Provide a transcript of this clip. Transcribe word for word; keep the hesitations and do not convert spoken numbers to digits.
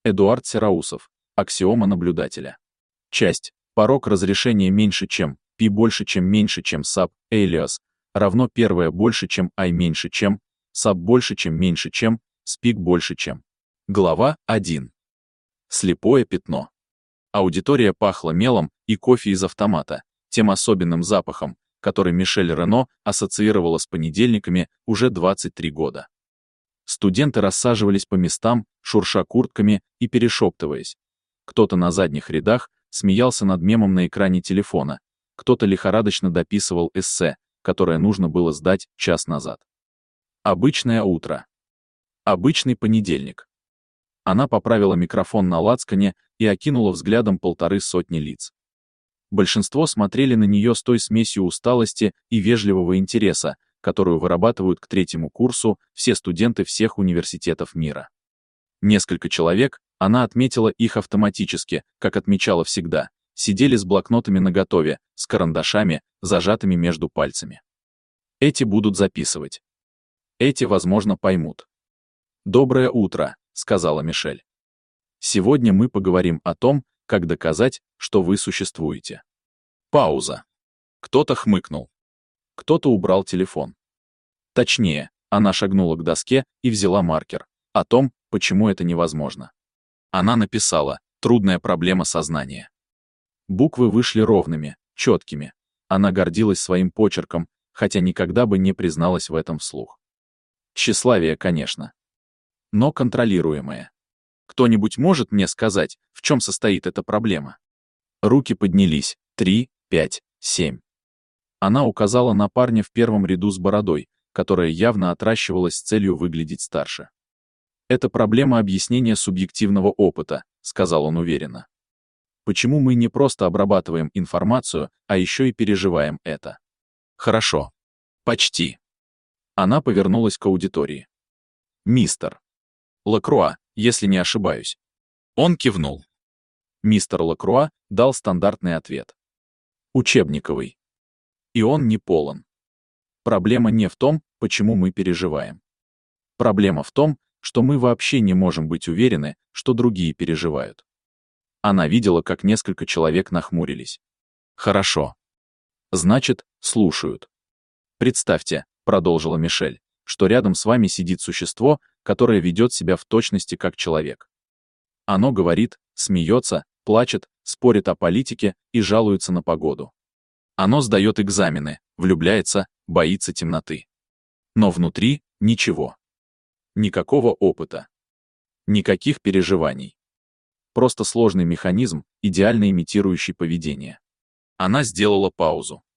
Эдуард Сераусов. Аксиома наблюдателя. Часть. Порог разрешения меньше чем, π больше чем меньше чем sub, alias, равно первое больше чем i меньше чем, sub больше чем меньше чем, speak больше чем. Глава один. Слепое пятно. Аудитория пахла мелом и кофе из автомата, тем особенным запахом, который Мишель Рено ассоциировала с понедельниками уже двадцать три года. Студенты рассаживались по местам, шурша куртками и перешептываясь. Кто-то на задних рядах смеялся над мемом на экране телефона, кто-то лихорадочно дописывал эссе, которое нужно было сдать час назад. Обычное утро. Обычный понедельник. Она поправила микрофон на лацкане и окинула взглядом полторы сотни лиц. Большинство смотрели на нее с той смесью усталости и вежливого интереса, которую вырабатывают к третьему курсу все студенты всех университетов мира. Несколько человек, она отметила их автоматически, как отмечала всегда, сидели с блокнотами наготове, с карандашами, зажатыми между пальцами. Эти будут записывать. Эти, возможно, поймут. «Доброе утро», — сказала Мишель. «Сегодня мы поговорим о том, как доказать, что вы существуете». Пауза. Кто-то хмыкнул. Кто-то убрал телефон. Точнее, она шагнула к доске и взяла маркер. О том, почему это невозможно. Она написала «Трудная проблема сознания». Буквы вышли ровными, четкими. Она гордилась своим почерком, хотя никогда бы не призналась в этом вслух. Тщеславие, конечно. Но контролируемое. Кто-нибудь может мне сказать, в чем состоит эта проблема? Руки поднялись. Три, пять, семь. Она указала на парня в первом ряду с бородой, которая явно отращивалась с целью выглядеть старше. «Это проблема объяснения субъективного опыта», — сказал он уверенно. «Почему мы не просто обрабатываем информацию, а еще и переживаем это?» «Хорошо. Почти». Она повернулась к аудитории. «Мистер Лакруа, если не ошибаюсь». Он кивнул. Мистер Лакруа дал стандартный ответ. Учебниковый. И он не полон. Проблема не в том, почему мы переживаем. Проблема в том, что мы вообще не можем быть уверены, что другие переживают. Она видела, как несколько человек нахмурились. Хорошо. Значит, слушают. Представьте, продолжила Мишель, что рядом с вами сидит существо, которое ведет себя в точности как человек. Оно говорит, смеется, плачет, спорит о политике и жалуется на погоду. Оно сдает экзамены, влюбляется, боится темноты. Но внутри — ничего. Никакого опыта. Никаких переживаний. Просто сложный механизм, идеально имитирующий поведение. Она сделала паузу.